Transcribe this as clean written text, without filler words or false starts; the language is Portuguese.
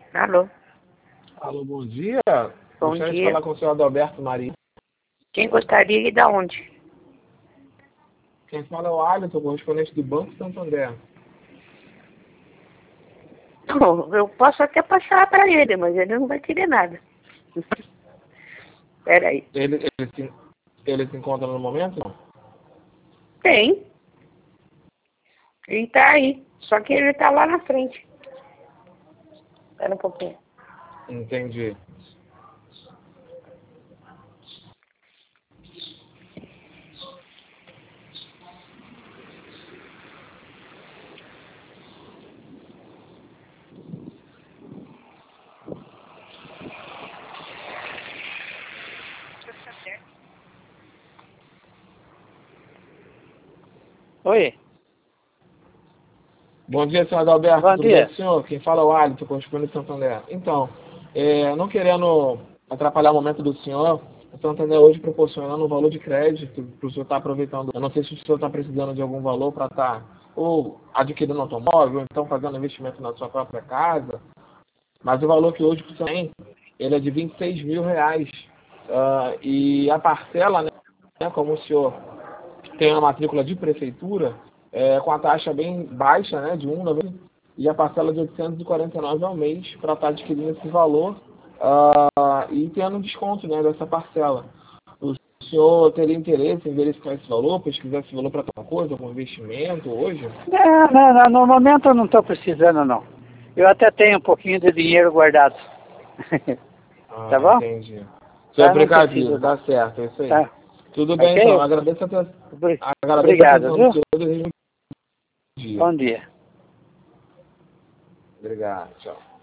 Alô? Alô, bom dia. Bom Gostaria de dia. falar com o senhor Adalberto Maria. Quem gostaria e da onde? Quem fala é o Alisson, correspondente do Banco Santander. Não, eu posso até passar para ele, mas ele não vai querer nada. Peraí. Ele se encontra no momento? Não. Tem. Ele tá aí. Só que ele tá lá na frente. Espera um pouquinho. Entendi. Oi. Bom dia, senhor Adalberto. Bom Tudo dia. bem com o senhor? Quem fala é o Alisson, correspondente do Santander. Então, não querendo atrapalhar o momento do senhor, o Santander hoje proporcionando um valor de crédito para o senhor estar aproveitando. Eu não sei se o senhor está precisando de algum valor para estar ou adquirindo um automóvel, ou então fazendo investimento na sua própria casa, mas o valor que hoje o senhor tem, ele é de R$ 26 mil. E a parcela, né, como o senhor tem uma matrícula de prefeitura, com a taxa bem baixa, né, de 1,90, e a parcela de R$ 849 ao mês para estar adquirindo esse valor e tendo um desconto, né, dessa parcela. O senhor teria interesse em verificar esse valor, pesquisar esse valor para alguma coisa, algum investimento hoje? Não, no momento eu não estou precisando, não. Eu até tenho um pouquinho de dinheiro guardado. Tá bom? Entendi. Senhor é Não preciso, precavido, não. tá certo, é isso aí. Tá. Tudo bem, Ok? então. Agradeço a Obrigado, atenção do viu? senhor e desejo um bom dia. Bom dia. Obrigado, tchau.